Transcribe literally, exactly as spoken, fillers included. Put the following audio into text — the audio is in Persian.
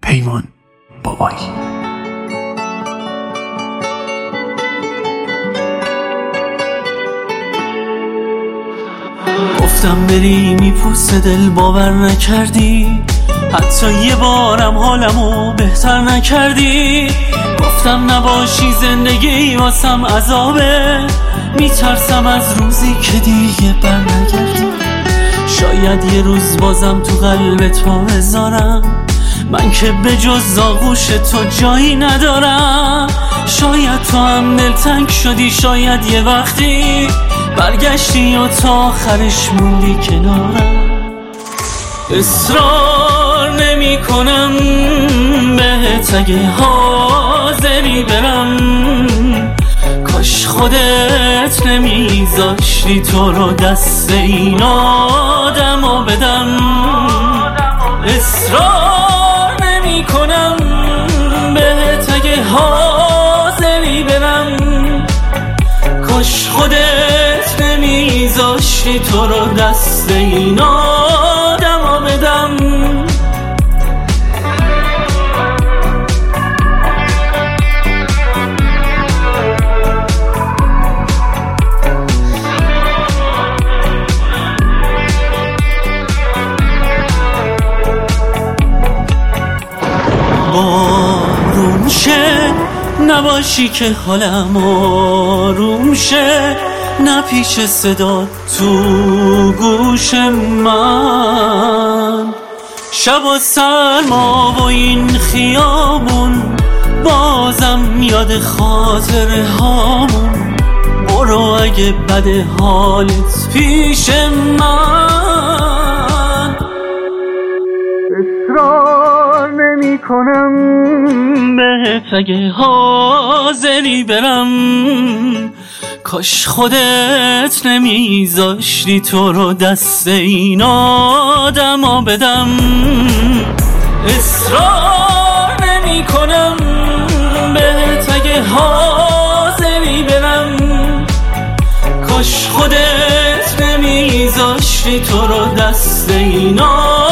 پیمان بابایی. گفتم بری میپوسه دل باور نکردی، حتی یه بارم حالمو بهتر نکردی. گفتم نباشی زندگی واسم عذابه، میترسم از روزی که دیگه برنگردی. شاید یه روز بازم تو قلب تو بذارم، من که به جز آغوش تو جایی ندارم. شاید تو هم دلتنگ شدی، شاید یه وقتی برگشتی و تا آخرش موندی کنارم. اصرار نمی کنم بهت اگه حاضری برم، کاش خودت نمیذاشتی تو رو دست این آدمو بدم. اصرار نمی کنم بهت اگه حاضری برم، کاش خودت نمیذاشتی تو رو دست این آدمو بدم. بارون شه نباشی که حالم آروم شه، نه پیش صدا تو گوش من. شب و سرما و این خیابون بازم میاد خاطره هامون. برو اگه بده حالت پیش من. اصرار نمی کنم بهت اگه حاضری برم، کاش خودت نمیذاشتی تو رو دست این آدمو بدم. اصرار نمی کنم بهت اگه حاضری برم، کاش خودت نمیذاشتی تو رو دست این آدمو